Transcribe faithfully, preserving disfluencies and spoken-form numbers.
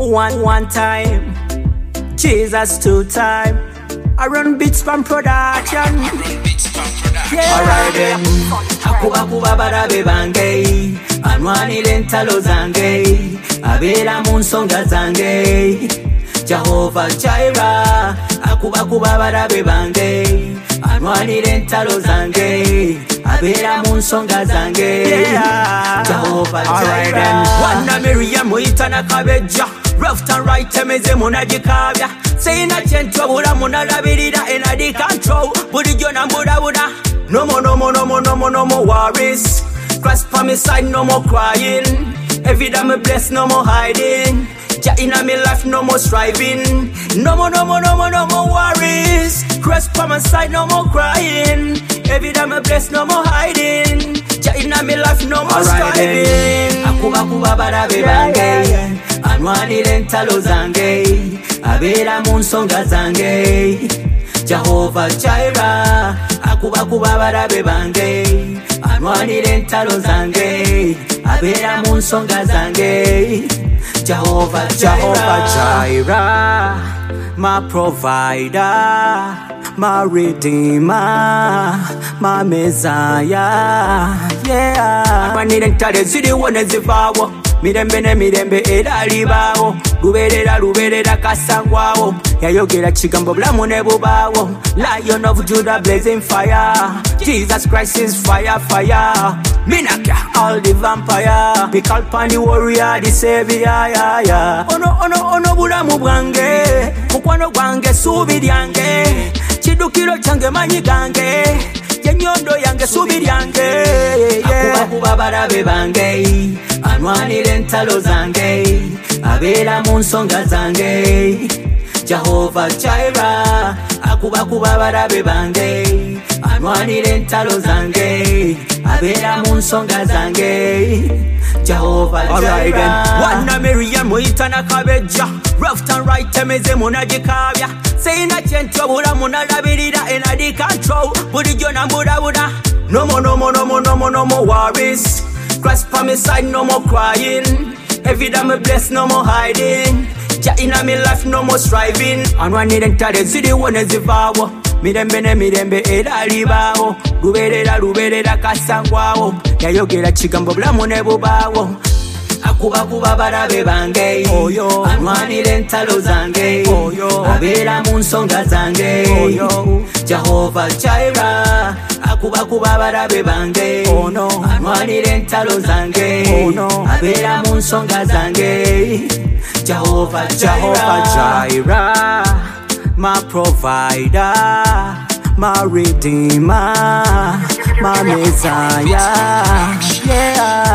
One, one time, Jesus two time. I run beats from production. Yeah. Alright then. Akuba kuba barabe bange. Anwani lentalo zange. Abela munsonga zange. Jehovah Jireh. Akuba kuba barabe bange. Anwani lentalo zange. Abela munsonga zange. Yeah. Jehovah Jireh. Wana Miriam muitana kabeja. Left and right temeze munagikabya. Say na chentwa bula munalabirira ena di control. Budi jona buda buda. No more, no more, no more, no more, no more worries. Christ for me side, no more crying. Every day me blessed, no more hiding. Jah inna me life, no more striving. No more, no more, no more, no more worries. Christ for my side, no more crying. Every day me blessed, no more hiding. Jah inna me life, no more striving. Akuba kuba barabe bange. Anwani lentalo zange. Abela munsonga zange. Jehovah Jireh. Akuba kuba barabe bange. Anwani lentalo zange. Abela munsonga zange. Jehovah Jehovah Jireh, my provider, my redeemer, my Messiah. Yeah. Anwani lentalo zidi wone zivawo. Mirembe ne mirembe edalibawo. Luberera luberera kasangwawo. Yayogera chigambo bulamu ne bubawo. Lion of Judah blazing fire. Jesus Christ is fire fire. Minaka all the vampire. We call upon the warrior, the savior. Yeah, yeah. Ono ono ono bulamu bwange. Mukwano gwange subi lyange. Chidukiro change manyi gange. Yenyondo yange subi lyange. Akuba kuba barabe bange. Anwani lentalo zange. Abela munsonga zange. Jehovah Jireh. Akuba kuba barabe bange. Anwani lentalo zange. Abela munsonga zange. Jehovah Jireh. Wana Miriam muitana kabeja. Left and right temeze munagikabya. Say na chentwa bula munalabirira ena di control. Budi jona buda buda. No more, no more, no more, no more, no more worries. Christ for me side, no more crying. Every day me blessed, no more hiding. Jah inna me life, no more striving. Anwani lentalo zidi wone zivawo. Mirembe ne mirembe edalibawo. Luberera luberera kasangwawo. Yayogera chigambo bulamu ne bubawo. Akuba kuba barabe bange. Oyo. Anwani lentalo zange. Oyo. Abela munsonga zange. Oyo. Jehovah Jireh. Akuba kuba barabe bange. Oh no. Anwani lentalo zange. Oh no. Abela munsonga zange. Jehovah Jehovah Jireh, my provider, my redeemer, my Messiah. Yeah.